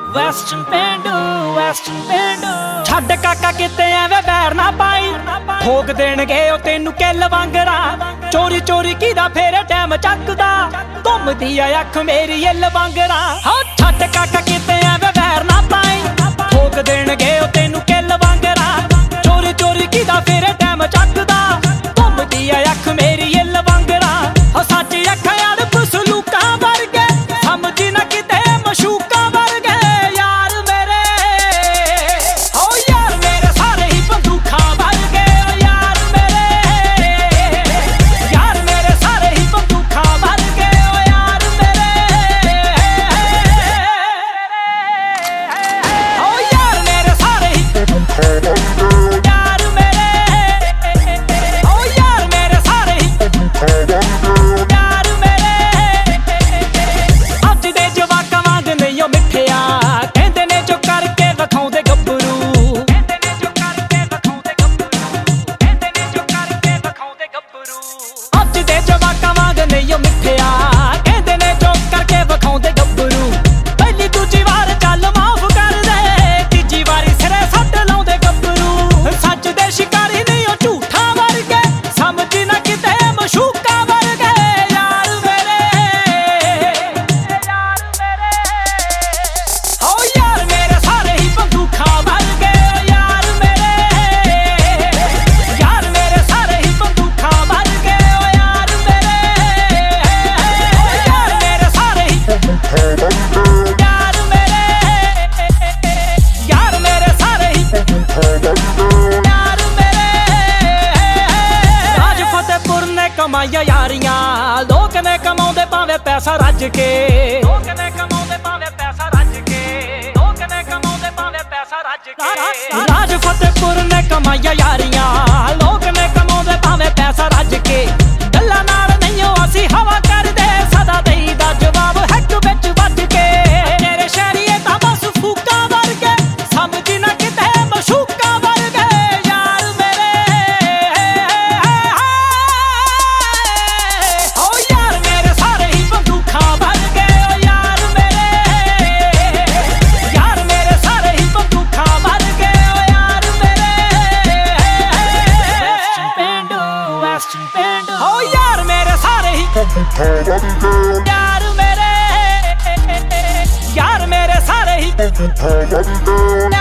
Western ਪੇਂਡੂ ਛੱਡ ਕਾਕਾ ਕਿਤੇ ਐਵੇਂ ਬੈਰ ਨਾ ਪਾਈ, ਠੋਕ ਦੇਣਗੇ ਉਹ ਤੈਨੂੰ ਕਿੱਲ ਵਾਂਗਰਾ। ਚੋਰੀ ਚੋਰੀ ਕਿਹਦਾ ਫੇਰ ਟਾਈਮ ਚੱਕਦਾ, ਘੁੰਮਦੀ ਆ ਅੱਖ ਮੇਰੀ ਇੱਲ ਵਾਂਗਰਾ। ਹਾਂ ਛੱਡ ਕਾਕਾ ਕਿਤੇ ਐਵੇਂ ਬੈਰ ਨਾ ਪਾਈ, ਠੋਕ ਦੇਣਗੇ ਉਹ ਤੈਨੂੰ ਕਿੱਲ ਵਾਂਗਰਾ। ਚੋਰੀ ਚੋਰੀ ਕਿਹਦਾ ਫੇਰ ਟਾਈਮ ਚੱਕਦਾ, ਘੁੰਮਦੀ ਆ ਅੱਖ ਮੇਰੀ ਇੱਲ ਵਾਂਗਰਾ। ਹੋ ਸੱਚ ਅੱਖਾਂ ਯਾਰ ਸਲੂਕਾਂ ਵਰਗੇ, ਸਮਝ ਨਾ ਕਿਤੇ ਮਸ਼ੂਕਾਂ ਵਰਗੇ। ਯਾਰ ਮੇਰੇ ਹੋ ਯਾਰ ਮੇਰੇ ਸਾਰੇ ਹੀ ਬੰਦੂਕਾਂ ਵਰਗੇ। ਯਾਰ ਮੇਰੇ ਸਾਰੇ ਹੀ ਬੰਦੂਕਾਂ ਵਰਗੇ। ਯਾਰ ਮੇਰੇ ਹੋ ਯਾਰ ਮੇਰੇ ਸਾਰੇ ਹੀ ਯਾਰ ਮੇਰੇ ਹੋ ਯਾਰ ਮੇਰੇ ਸਾਰੇ ਹੀ ਯਾਰ ਮੇਰੇ। ਅੱਜ ਦੇ ਜਵਾਕਾਂ ਵਾਂਗ ਨਹੀਂ ਉਹ ਮਿੱਠਿਆ, ਕਹਿੰਦੇ ਨੇ ਜੋ ਕਰਕੇ ਵਿਖਾਉਂਦੇ ਗੱਭਰੂ। ਕਹਿੰਦੇ ਨੇ ਜੋ ਕਰਕੇ ਵਿਖਾਉਂਦੇ ਗੱਭਰੂ, ਕਹਿੰਦੇ ਨੇ ਜੋ ਕਰਕੇ ਵਿਖਾਉਂਦੇ ਗੱਭਰੂ। ਅੱਜ ਦੇ ਜਵਾਕਾਂ ਵਾਂਗ ਨਹੀਂ ਉਹ ਮਿੱਠਿਆ, ਕਹਿੰਦੇ ਨੇ ਜੋ ਕਰਕੇ ਵਿਖਾਉਂਦੇ ਗੱਭਰੂ। ਪਹਿਲੀ ਦੂਜੀ ਵਾਰ ਚੱਲ ਮਾਫ ਕਰ ਦੇ, ਤੀਜੀ ਵਾਰੀ ਸਿਰੇ ਸੱਟ ਲਾਉਂਦੇ ਗੱਭਰੂ। ਸੱਚ ਦੇ ਸ਼ਿਕਾਰੀ ਨਹੀਂ ਉਹ ਝੂਠਾਂ ਵਰਗੇ, ਸਮਝ ਨਾ ਕਿਤੇ ਮਸ਼ੂਕਾਂ ਵਰਗੇ। ਯਾਰ ਮੇਰੇ ਹੋ ਯਾਰ ਮੇਰੇ ਸਾਰੇ ਹੀ ਬੰਦੂਕਾਂ ਵਰਗੇ। ਯਾਰ ਮੇਰੇ ਸਾਰੇ ਹੀ ਬੰਦੂਕਾਂ ਵਰਗੇ। ਯਾਰ ਮੇਰੇ ਸਾਰੇ ਹੀ ਯਾਰ ਮੇਰੇ ਸਾਰੇ ਹੀ ਯਾਰ ਮੇਰੇ। ਰਾਜ ਫਤਿਹਪੁਰ ਨੇ ਕਮਾਈਆਂ ਯਾਰੀਆਂ, ਲੋਕ ਨੇ ਕਮਾਉਂਦੇ ਭਾਵੇਂ ਪੈਸਾ ਰੱਜ ਕੇ। ਲੋਕ ਨੇ ਕਮਾਉਂਦੇ ਭਾਵੇਂ ਪੈਸਾ ਰੱਜ ਕੇ। ਲੋਕ ਨੇ ਕਮਾਉਂਦੇ ਭਾਵੇਂ ਪੈਸਾ ਰੱਜ ਕੇ। ਰਾਜ ਫਤਿਹਪੁਰ ਨੇ ਕਮਾਈਆਂ ਯਾਰੀਆਂ, ਲੋਕ ਨੇ ਕਮਾਉਂਦੇ ਭਾਵੇਂ ਪੈਸਾ ਰੱਜ ਕੇ। ਗੱਲਾਂ ਨਾਲ ਨਹੀਂ ਉਹ ਅਸੀਂ ਹਵਾ ਕਰਦੇ, ਸਦਾ ਦੇਈਦਾ ਜਵਾਬ ਹੈਕ ਵਿੱਚ ਵੱਜ ਕੇ। ਤੇਰੇ ਸ਼ਹਿਰੀਏ ਤਾਂ ਬਸ ਫੂਕਾਂ ਵਰਗੇ, ਸਮਝ ਨਾ ਕਿਤੇ ਮਸ਼ੂਕਾਂ ਵਰਗੇ। ਯਾਰ ਮੇਰੇ ਹੋ ਯਾਰ ਮੇਰੇ ਸਾਰੇ ਹੀ ਬੰਦੂਕਾਂ ਵਰਗੇ। ਯਾਰ ਮੇਰੇ ਸਾਰੇ ਹੀ ਬੰਦੂਕਾਂ ਵਰਗੇ। ਯਾਰ ਮੇਰੇ ਵੈਸਟਰਨ ਪੇਂਡੂ ਹੋ ਯਾਰ ਮੇਰੇ ਸਾਰੇ ਹੀ ਯਾਰ ਮੇਰੇ ਸਾਰੇ ਹੀ